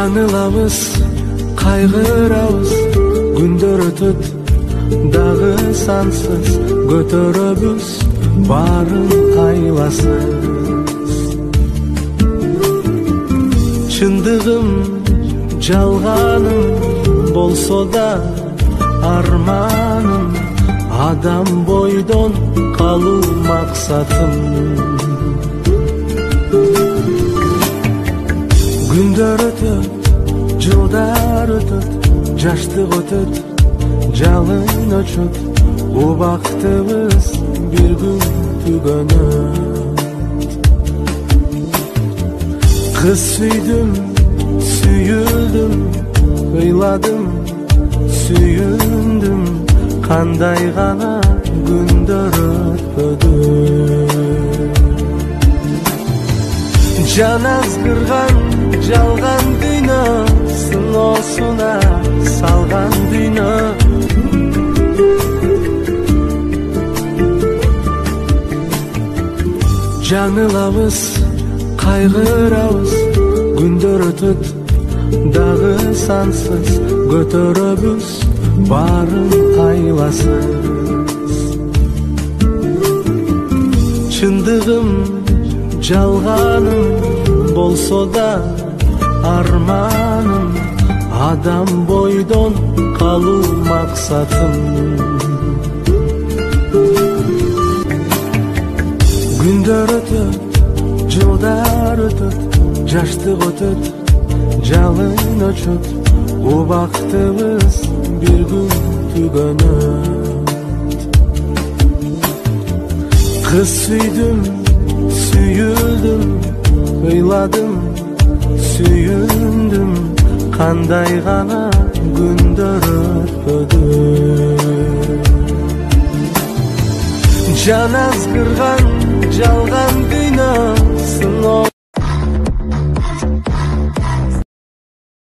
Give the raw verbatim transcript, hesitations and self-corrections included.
жаңылабыз, кайгырабыз, күндөр өтөт, дагы сансыз, көтөрөбүз барын айласыз. Чындыгым, жалганым болсо да арманым, адам бойдон калуу максатым. Күндөр өтөт, жылдар өтөт, жаштык өтөт, жалын өчөт, убактыбыз бир күн түгөнөт. Кыз сүйдүм, сүйүлдүм, ыйладым, сүйүндүм, кандай гана күндөр өтпөдү. Жан азгырган, жалган дүйнө, сыноосуна салган дүйнө. Жаңылабыз, кайгырабыз, күндөр өтөт, дагы сансыз, көтөрөбүз барын айласыз. Чындыгым, жалганым болсо да арманым, адам бойдон калуу максатым. Күндөр өтөт, жылдар өтөт, жаштык өтөт, жалын өчөт, убактыбыз бир күн түгөнөт. Кыз сүйдүм, сүйүлдүм, ыйладым, сүйүндүм, кандай гана күндөр өтпөдү. Жан азгырган, жалган дүйнө,